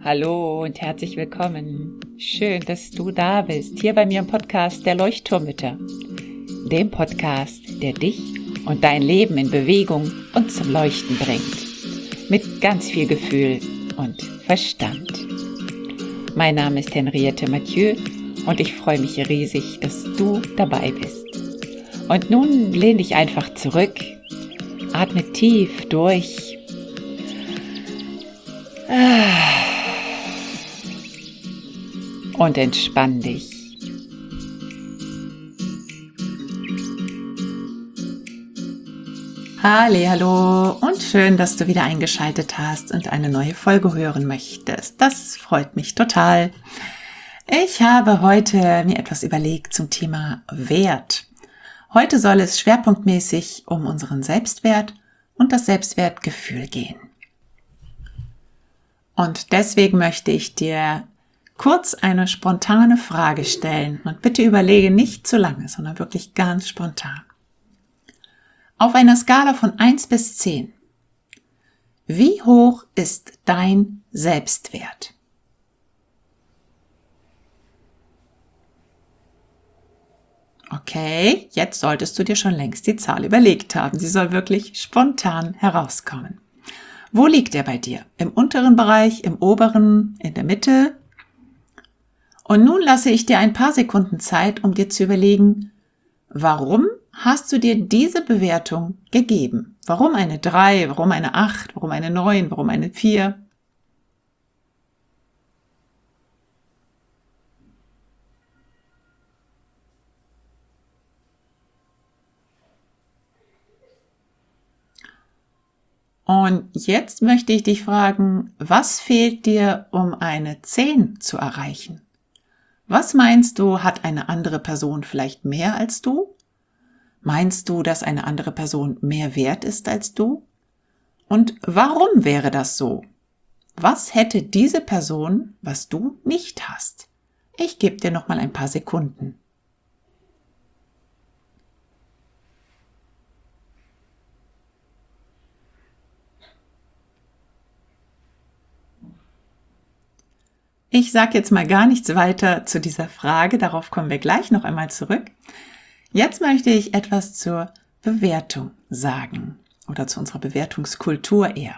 Hallo und herzlich willkommen. Schön, dass du da bist, hier bei mir im Podcast der Leuchtturmmütter. Dem Podcast, der dich und dein Leben in Bewegung und zum Leuchten bringt. Mit ganz viel Gefühl und Verstand. Mein Name ist Henriette Mathieu und ich freue mich riesig, dass du dabei bist. Und nun lehn dich einfach zurück, atme tief durch. Und entspann dich. Hallo und schön, dass du wieder eingeschaltet hast und eine neue Folge hören möchtest. Das freut mich total. Ich habe heute mir etwas überlegt zum Thema Wert. Heute soll es schwerpunktmäßig um unseren Selbstwert und das Selbstwertgefühl gehen. Und deswegen möchte ich dir kurz eine spontane Frage stellen und bitte überlege nicht zu lange, sondern wirklich ganz spontan. Auf einer Skala von 1 bis 10, wie hoch ist dein Selbstwert? Okay, jetzt solltest du dir schon längst die Zahl überlegt haben. Sie soll wirklich spontan herauskommen. Wo liegt er bei dir? Im unteren Bereich, im oberen, in der Mitte? Und nun lasse ich dir ein paar Sekunden Zeit, um dir zu überlegen, warum hast du dir diese Bewertung gegeben? Warum eine 3, warum eine 8, warum eine 9, warum eine 4? Und jetzt möchte ich dich fragen, was fehlt dir, um eine 10 zu erreichen? Was meinst du, hat eine andere Person vielleicht mehr als du? Meinst du, dass eine andere Person mehr wert ist als du? Und warum wäre das so? Was hätte diese Person, was du nicht hast? Ich gebe dir noch mal ein paar Sekunden. Ich sage jetzt mal gar nichts weiter zu dieser Frage, darauf kommen wir gleich noch einmal zurück. Jetzt möchte ich etwas zur Bewertung sagen oder zu unserer Bewertungskultur eher.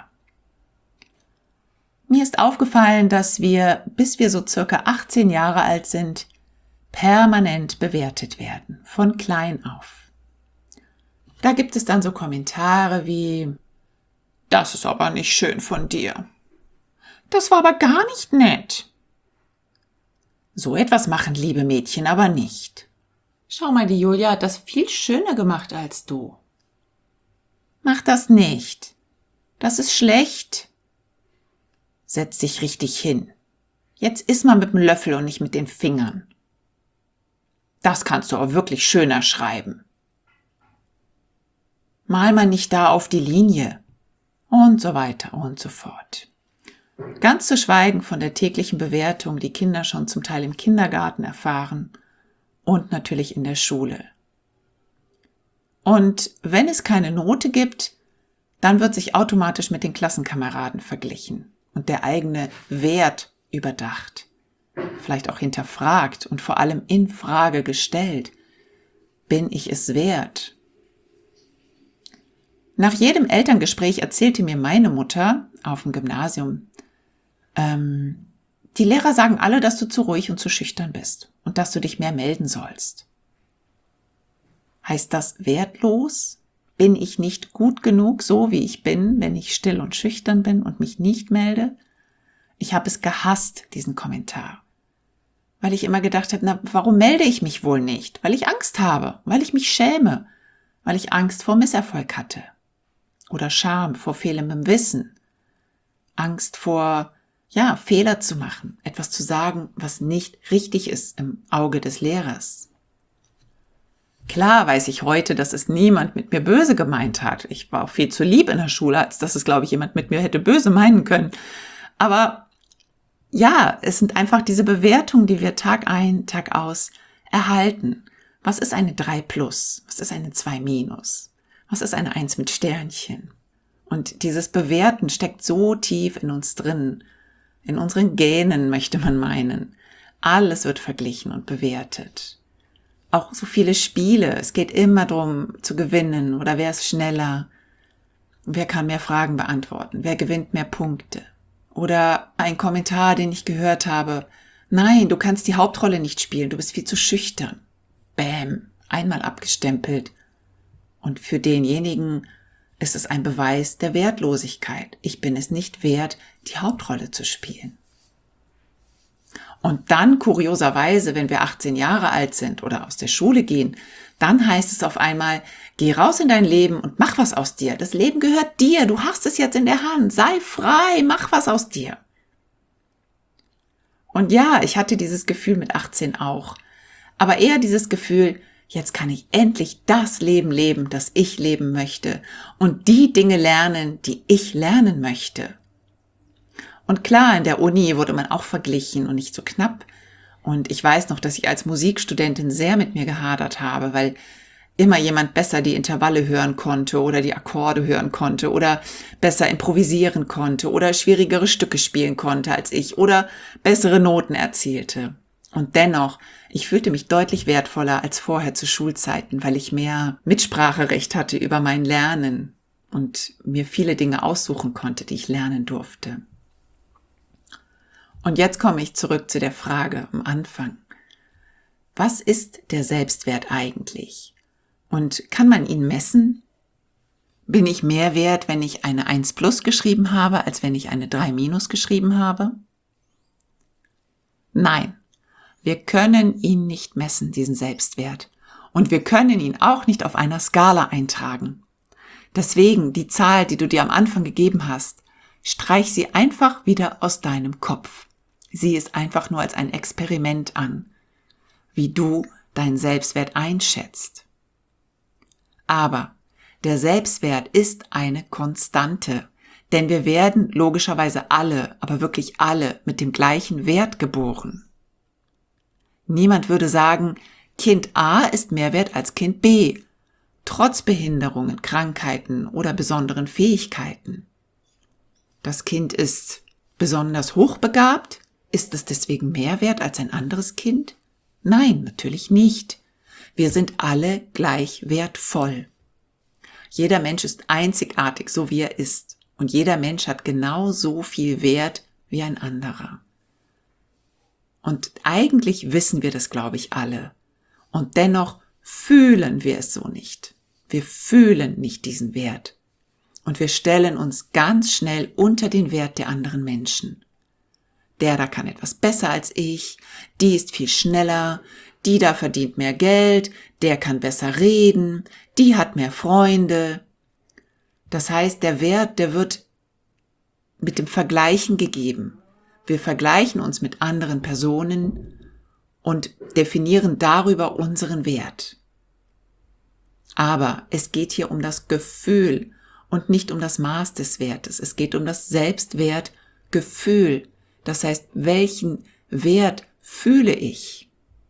Mir ist aufgefallen, dass wir, bis wir so circa 18 Jahre alt sind, permanent bewertet werden, von klein auf. Da gibt es dann so Kommentare wie, das ist aber nicht schön von dir. Das war aber gar nicht nett. So etwas machen liebe Mädchen aber nicht. Schau mal, die Julia hat das viel schöner gemacht als du. Mach das nicht. Das ist schlecht. Setz dich richtig hin. Jetzt iss mal mit dem Löffel und nicht mit den Fingern. Das kannst du aber wirklich schöner schreiben. Mal mal nicht da auf die Linie. Und so weiter und so fort. Ganz zu schweigen von der täglichen Bewertung, die Kinder schon zum Teil im Kindergarten erfahren und natürlich in der Schule. Und wenn es keine Note gibt, dann wird sich automatisch mit den Klassenkameraden verglichen und der eigene Wert überdacht, vielleicht auch hinterfragt und vor allem in Frage gestellt. Bin ich es wert? Nach jedem Elterngespräch erzählte mir meine Mutter auf dem Gymnasium, die Lehrer sagen alle, dass du zu ruhig und zu schüchtern bist und dass du dich mehr melden sollst. Heißt das wertlos? Bin ich nicht gut genug, so wie ich bin, wenn ich still und schüchtern bin und mich nicht melde? Ich habe es gehasst, diesen Kommentar. Weil ich immer gedacht habe, na, warum melde ich mich wohl nicht? Weil ich Angst habe, weil ich mich schäme, weil ich Angst vor Misserfolg hatte. Oder Scham vor fehlendem Wissen. Angst vor Fehler zu machen, etwas zu sagen, was nicht richtig ist im Auge des Lehrers. Klar weiß ich heute, dass es niemand mit mir böse gemeint hat. Ich war auch viel zu lieb in der Schule, als dass es, glaube ich, jemand mit mir hätte böse meinen können. Aber ja, es sind einfach diese Bewertungen, die wir Tag ein, Tag aus erhalten. Was ist eine 3+? Was ist eine 2-? Was ist eine 1 mit Sternchen? Und dieses Bewerten steckt so tief in uns drin. in unseren Genen möchte man meinen. Alles wird verglichen und bewertet. Auch so viele Spiele, es geht immer darum zu gewinnen oder wer ist schneller, wer kann mehr Fragen beantworten, wer gewinnt mehr Punkte. Oder ein Kommentar, den ich gehört habe, nein, du kannst die Hauptrolle nicht spielen, du bist viel zu schüchtern. Bäm, einmal abgestempelt. Und für denjenigen ist es ein Beweis der Wertlosigkeit. Ich bin es nicht wert, die Hauptrolle zu spielen. Und dann, kurioserweise, wenn wir 18 Jahre alt sind oder aus der Schule gehen, dann heißt es auf einmal, geh raus in dein Leben und mach was aus dir. Das Leben gehört dir, du hast es jetzt in der Hand. Sei frei, mach was aus dir. Und ja, ich hatte dieses Gefühl mit 18 auch. Aber eher dieses Gefühl, jetzt kann ich endlich das Leben leben, das ich leben möchte. Und die Dinge lernen, die ich lernen möchte. Und klar, in der Uni wurde man auch verglichen und nicht so knapp. Und ich weiß noch, dass ich als Musikstudentin sehr mit mir gehadert habe, weil immer jemand besser die Intervalle hören konnte oder die Akkorde hören konnte oder besser improvisieren konnte oder schwierigere Stücke spielen konnte als ich oder bessere Noten erzielte. Und dennoch, ich fühlte mich deutlich wertvoller als vorher zu Schulzeiten, weil ich mehr Mitspracherecht hatte über mein Lernen und mir viele Dinge aussuchen konnte, die ich lernen durfte. Und jetzt komme ich zurück zu der Frage am Anfang. Was ist der Selbstwert eigentlich? Und kann man ihn messen? Bin ich mehr wert, wenn ich eine 1 plus geschrieben habe, als wenn ich eine 3 minus geschrieben habe? Nein, wir können ihn nicht messen, diesen Selbstwert. Und wir können ihn auch nicht auf einer Skala eintragen. Deswegen die Zahl, die du dir am Anfang gegeben hast, streich sie einfach wieder aus deinem Kopf. Sieh es einfach nur als ein Experiment an, wie du deinen Selbstwert einschätzt. Aber der Selbstwert ist eine Konstante, denn wir werden logischerweise alle, aber wirklich alle, mit dem gleichen Wert geboren. Niemand würde sagen, Kind A ist mehr wert als Kind B, trotz Behinderungen, Krankheiten oder besonderen Fähigkeiten. Das Kind ist besonders hochbegabt. Ist es deswegen mehr wert als ein anderes Kind? Nein, natürlich nicht. Wir sind alle gleich wertvoll. Jeder Mensch ist einzigartig, so wie er ist. Und jeder Mensch hat genau so viel Wert wie ein anderer. Und eigentlich wissen wir das, glaube ich, alle. Und dennoch fühlen wir es so nicht. Wir fühlen nicht diesen Wert. Und wir stellen uns ganz schnell unter den Wert der anderen Menschen. Der da kann etwas besser als ich, die ist viel schneller, die da verdient mehr Geld, der kann besser reden, die hat mehr Freunde. Das heißt, der Wert, der wird mit dem Vergleichen gegeben. Wir vergleichen uns mit anderen Personen und definieren darüber unseren Wert. Aber es geht hier um das Gefühl und nicht um das Maß des Wertes. Es geht um das Selbstwertgefühl. Das heißt, welchen Wert fühle ich?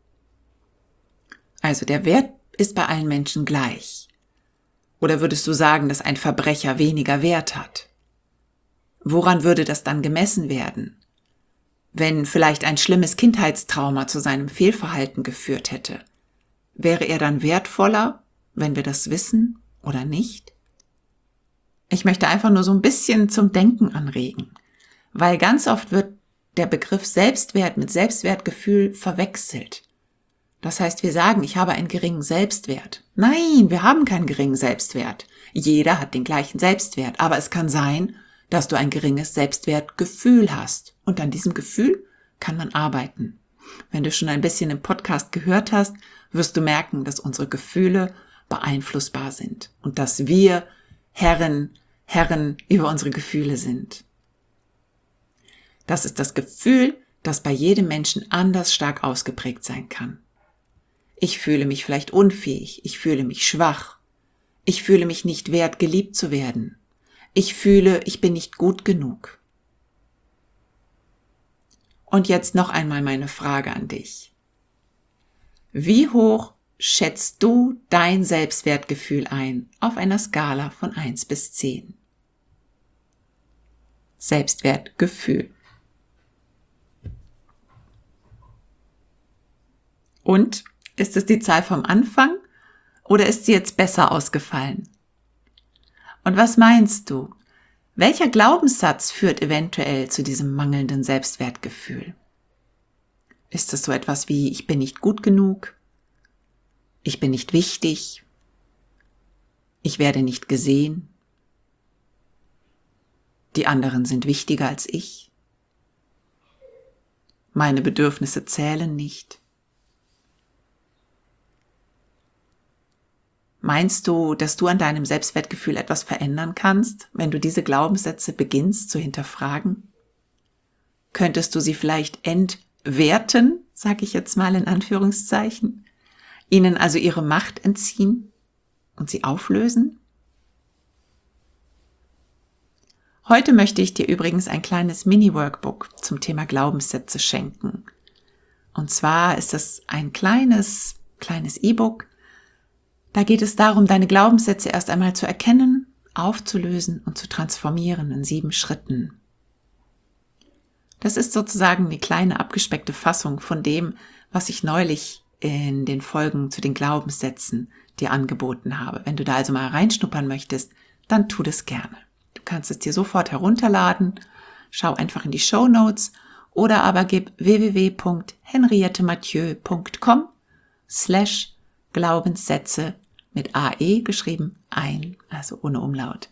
Also der Wert ist bei allen Menschen gleich. Oder würdest du sagen, dass ein Verbrecher weniger Wert hat? Woran würde das dann gemessen werden? Wenn vielleicht ein schlimmes Kindheitstrauma zu seinem Fehlverhalten geführt hätte, wäre er dann wertvoller, wenn wir das wissen oder nicht? Ich möchte einfach nur so ein bisschen zum Denken anregen, weil ganz oft wird der Begriff Selbstwert mit Selbstwertgefühl verwechselt. Das heißt, wir sagen, ich habe einen geringen Selbstwert. Nein, wir haben keinen geringen Selbstwert. Jeder hat den gleichen Selbstwert, aber es kann sein, dass du ein geringes Selbstwertgefühl hast. Und an diesem Gefühl kann man arbeiten. Wenn du schon ein bisschen im Podcast gehört hast, wirst du merken, dass unsere Gefühle beeinflussbar sind und dass wir Herren über unsere Gefühle sind. Das ist das Gefühl, das bei jedem Menschen anders stark ausgeprägt sein kann. Ich fühle mich vielleicht unfähig, ich fühle mich schwach, ich fühle mich nicht wert, geliebt zu werden. Ich fühle, ich bin nicht gut genug. Und jetzt noch einmal meine Frage an dich. Wie hoch schätzt du dein Selbstwertgefühl ein auf einer Skala von 1 bis 10? Selbstwertgefühl. Und ist es die Zahl vom Anfang oder ist sie jetzt besser ausgefallen? Und was meinst du? Welcher Glaubenssatz führt eventuell zu diesem mangelnden Selbstwertgefühl? Ist es so etwas wie, ich bin nicht gut genug, ich bin nicht wichtig, ich werde nicht gesehen, die anderen sind wichtiger als ich, meine Bedürfnisse zählen nicht? Meinst du, dass du an deinem Selbstwertgefühl etwas verändern kannst, wenn du diese Glaubenssätze beginnst zu hinterfragen? Könntest du sie vielleicht entwerten, sage ich jetzt mal in Anführungszeichen, ihnen also ihre Macht entziehen und sie auflösen? Heute möchte ich dir übrigens ein kleines Mini-Workbook zum Thema Glaubenssätze schenken. Und zwar ist es ein kleines E-Book. Da geht es darum, deine Glaubenssätze erst einmal zu erkennen, aufzulösen und zu transformieren in 7 Schritten. Das ist sozusagen eine kleine abgespeckte Fassung von dem, was ich neulich in den Folgen zu den Glaubenssätzen dir angeboten habe. Wenn du da also mal reinschnuppern möchtest, dann tu das gerne. Du kannst es dir sofort herunterladen, schau einfach in die Shownotes oder aber gib www.henriettemathieu.com/Glaubenssätze mit AE geschrieben ein, also ohne Umlaut.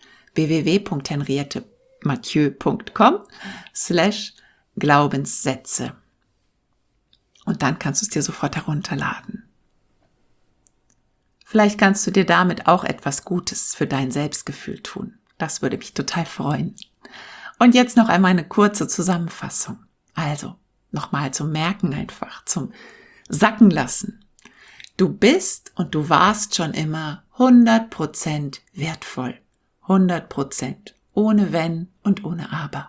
www.henriettemathieu.com/Glaubenssätze. Und dann kannst du es dir sofort herunterladen. Vielleicht kannst du dir damit auch etwas Gutes für dein Selbstgefühl tun. Das würde mich total freuen. Und jetzt noch einmal eine kurze Zusammenfassung. Also, nochmal zum Merken einfach, zum Sacken lassen. Du bist und du warst schon immer 100% wertvoll. 100%. Ohne Wenn und ohne Aber.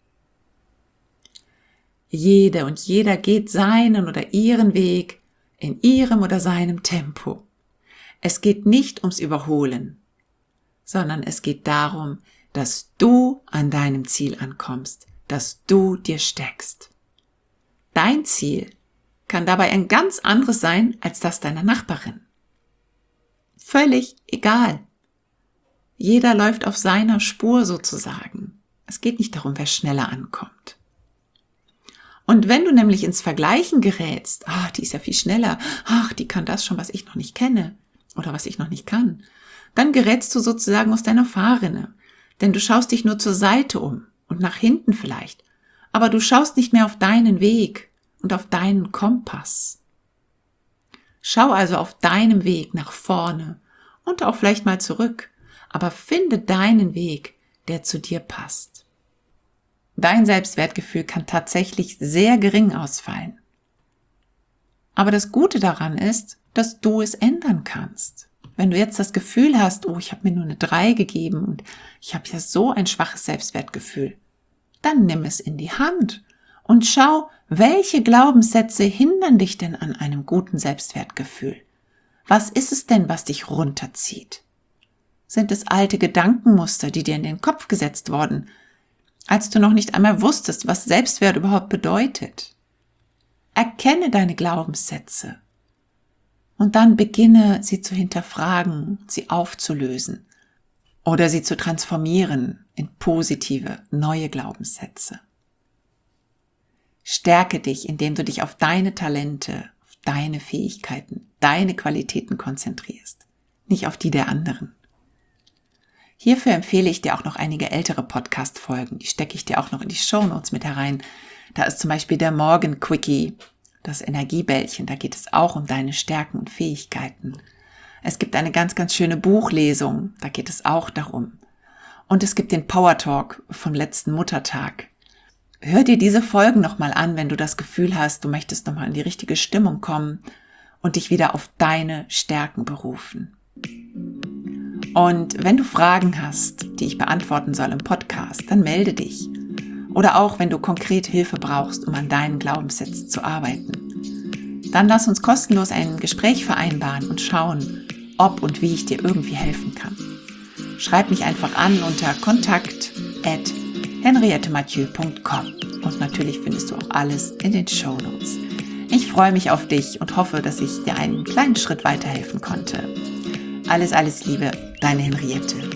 Jede und jeder geht seinen oder ihren Weg in ihrem oder seinem Tempo. Es geht nicht ums Überholen, sondern es geht darum, dass du an deinem Ziel ankommst, dass du dir steckst. Dein Ziel kann dabei ein ganz anderes sein als das deiner Nachbarin. Völlig egal. Jeder läuft auf seiner Spur sozusagen. Es geht nicht darum, wer schneller ankommt. Und wenn du nämlich ins Vergleichen gerätst, die ist ja viel schneller, die kann das schon, was ich noch nicht kenne oder was ich noch nicht kann, dann gerätst du sozusagen aus deiner Fahrrinne. Denn du schaust dich nur zur Seite um und nach hinten vielleicht, aber du schaust nicht mehr auf deinen Weg und auf deinen Kompass. Schau also auf deinem Weg nach vorne und auch vielleicht mal zurück, aber finde deinen Weg, der zu dir passt. Dein Selbstwertgefühl kann tatsächlich sehr gering ausfallen. Aber das Gute daran ist, dass du es ändern kannst. Wenn du jetzt das Gefühl hast, ich habe mir nur eine 3 gegeben und ich habe ja so ein schwaches Selbstwertgefühl, dann nimm es in die Hand und schau, welche Glaubenssätze hindern dich denn an einem guten Selbstwertgefühl? Was ist es denn, was dich runterzieht? Sind es alte Gedankenmuster, die dir in den Kopf gesetzt wurden, als du noch nicht einmal wusstest, was Selbstwert überhaupt bedeutet? Erkenne deine Glaubenssätze und dann beginne, sie zu hinterfragen, sie aufzulösen oder sie zu transformieren in positive, neue Glaubenssätze. Stärke dich, indem du dich auf deine Talente, auf deine Fähigkeiten, deine Qualitäten konzentrierst, nicht auf die der anderen. Hierfür empfehle ich dir auch noch einige ältere Podcast-Folgen, die stecke ich dir auch noch in die Shownotes mit herein. Da ist zum Beispiel der Morgen-Quickie, das Energiebällchen, da geht es auch um deine Stärken und Fähigkeiten. Es gibt eine ganz, ganz schöne Buchlesung, da geht es auch darum. Und es gibt den Power Talk vom letzten Muttertag. Hör dir diese Folgen nochmal an, wenn du das Gefühl hast, du möchtest nochmal in die richtige Stimmung kommen und dich wieder auf deine Stärken berufen. Und wenn du Fragen hast, die ich beantworten soll im Podcast, dann melde dich. Oder auch, wenn du konkret Hilfe brauchst, um an deinen Glaubenssätzen zu arbeiten. Dann lass uns kostenlos ein Gespräch vereinbaren und schauen, ob und wie ich dir irgendwie helfen kann. Schreib mich einfach an unter kontakt@henriettemathieu.com und natürlich findest du auch alles in den Shownotes. Ich freue mich auf dich und hoffe, dass ich dir einen kleinen Schritt weiterhelfen konnte. Alles, alles Liebe, deine Henriette.